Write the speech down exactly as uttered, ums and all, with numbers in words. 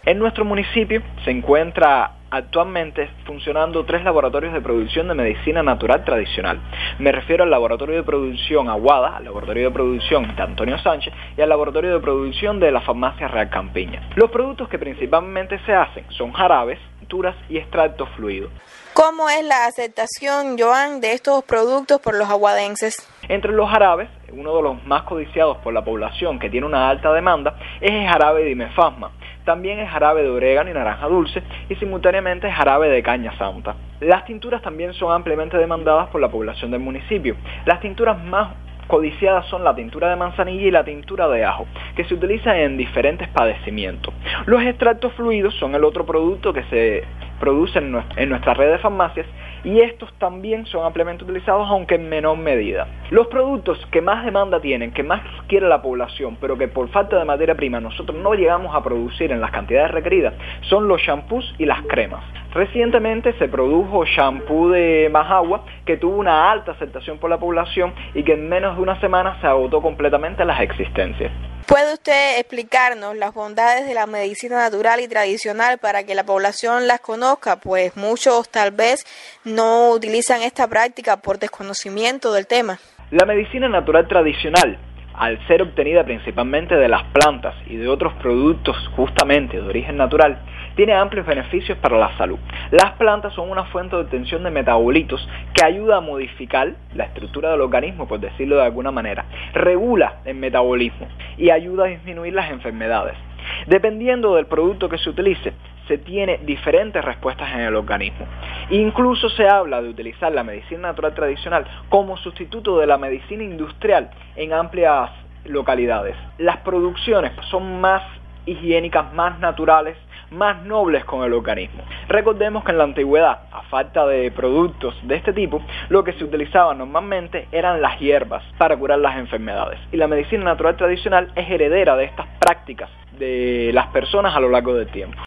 En nuestro municipio se encuentra actualmente funcionando tres laboratorios de producción de medicina natural tradicional. Me refiero al laboratorio de producción Aguada, al laboratorio de producción de Antonio Sánchez y al laboratorio de producción de la farmacia Real Campiña. Los productos que principalmente se hacen son jarabes, tinturas y extractos fluidos. ¿Cómo es la aceptación, Joan, de estos productos por los aguadenses? Entre los jarabes, uno de los más codiciados por la población que tiene una alta demanda es el jarabe de dimefasma. También es jarabe de orégano y naranja dulce y simultáneamente jarabe de caña santa. Las tinturas también son ampliamente demandadas por la población del municipio. Las tinturas más codiciadas son la tintura de manzanilla y la tintura de ajo, que se utilizan en diferentes padecimientos. Los extractos fluidos son el otro producto que se produce en nuestra red de farmacias y estos también son ampliamente utilizados, aunque en menor medida. Los productos que más demanda tienen, que más quiere la población, pero que por falta de materia prima nosotros no llegamos a producir en las cantidades requeridas, son los shampoos y las cremas. Recientemente se produjo shampoo de Majagua que tuvo una alta aceptación por la población y que en menos de una semana se agotó completamente las existencias. ¿Puede usted explicarnos las bondades de la medicina natural y tradicional para que la población las conozca? Pues muchos tal vez no utilizan esta práctica por desconocimiento del tema. La medicina natural tradicional, al ser obtenida principalmente de las plantas y de otros productos justamente de origen natural, tiene amplios beneficios para la salud. Las plantas son una fuente de obtención de metabolitos que ayuda a modificar la estructura del organismo, por decirlo de alguna manera, regula el metabolismo y ayuda a disminuir las enfermedades. Dependiendo del producto que se utilice, se tiene diferentes respuestas en el organismo. Incluso se habla de utilizar la medicina natural tradicional como sustituto de la medicina industrial en amplias localidades. Las producciones son más higiénicas, más naturales, más nobles con el organismo. Recordemos que en la antigüedad, a falta de productos de este tipo, lo que se utilizaba normalmente eran las hierbas para curar las enfermedades. Y la medicina natural tradicional es heredera de estas prácticas de las personas a lo largo del tiempo.